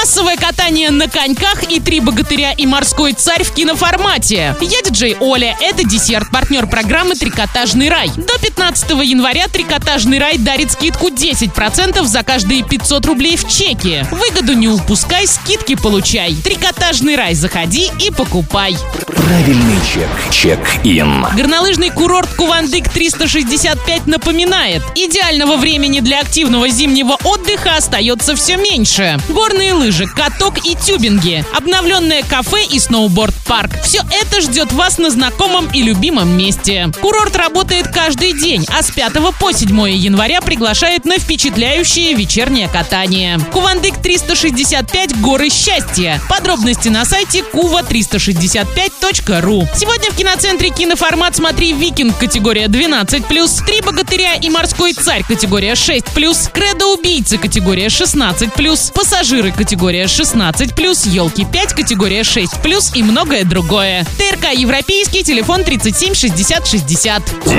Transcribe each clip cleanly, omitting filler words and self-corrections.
Массовое катание на коньках и «Три богатыря и морской царь» в киноформате. Я диджей Оля, это десерт, партнер программы «Трикотажный рай». До 15 января «Трикотажный рай» дарит скидку 10% за каждые 500 рублей в чеке. Выгоду не упускай, скидки получай. «Трикотажный рай», заходи и покупай. Правильный чек. Чек-ин. Горнолыжный курорт Кувандык 365 напоминает: идеального времени для активного зимнего отдыха остается все меньше. Горные лыжи, каток и тюбинги, обновленное кафе и сноуборд-парк. Все это ждет вас на знакомом и любимом месте. Курорт работает каждый день, а с 5 по 7 января приглашает на впечатляющее вечернее катание. Кувандык 365 горы счастья. Подробности на сайте kuva365.ru. Сегодня в киноцентре «Киноформат» смотри «Викинг» категория 12+, «Три богатыря и морской царь» категория 6+, «Кредо-убийцы» категория 16+, «Пассажиры» категория 16+, «Елки 5» категория 6+, и многое другое. ТРК «Европейский», телефон 37 60 60.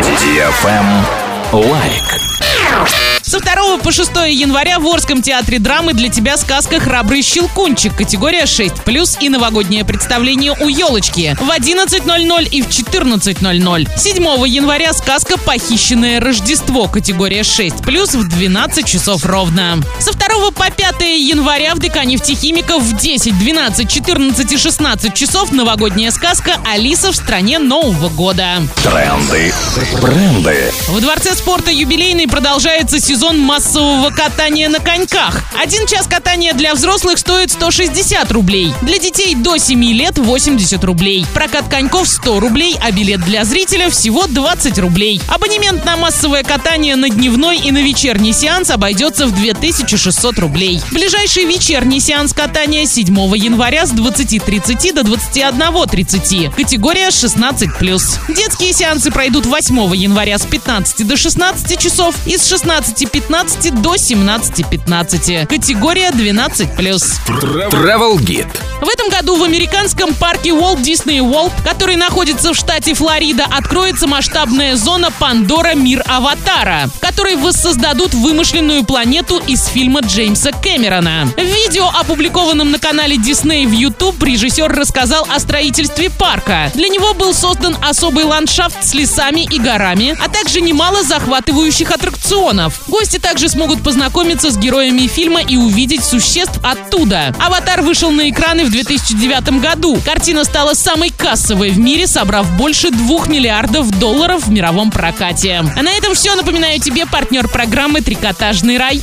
Лайк. Со 2 по 6 января в Орском театре драмы для тебя сказка «Храбрый щелкунчик» категория 6+, и новогоднее представление у елочки в 11:00 и в 14:00. 7 января сказка «Похищенное Рождество» категория 6+, в 12 часов ровно. Со 2 по 5 января в ДК «Нефтехимиков» в 10, 12, 14 и 16 часов новогодняя сказка «Алиса в стране Нового года». Тренды. Бренды. В Дворце спорта «Юбилейный» продолжается сезон массового катания на коньках. 1 час катания для взрослых стоит 160 рублей. Для детей до 7 лет 80 рублей. Прокат коньков 100 рублей, а билет для зрителя всего 20 рублей. Абонемент на массовое катание на дневной и на вечерний сеанс обойдется в 2600 рублей. Ближайший вечерний сеанс катания 7 января с 20:30 до 21:30. Категория 16+. Детские сеансы пройдут 8 января с 15 до 16 часов и с 16:15 до 17:15. Категория 12+. Travel Guide. В этом году в американском парке Walt Disney World, который находится в штате Флорида, откроется масштабная зона «Пандора. Мир Аватара», в которой воссоздадут вымышленную планету из фильма Джеймса Кэмерона. В видео, опубликованном на канале Disney в YouTube, режиссер рассказал о строительстве парка. Для него был создан особый ландшафт с лесами и горами, а также немало захватывающих аттракционов. Гости также смогут познакомиться с героями фильма и увидеть существ оттуда. «Аватар» вышел на экраны в 2009 году. Картина стала самой кассовой в мире, собрав больше $2 миллиардов в мировом прокате. А на этом все. Напоминаю тебе, партнер программы «Трикотажный рай».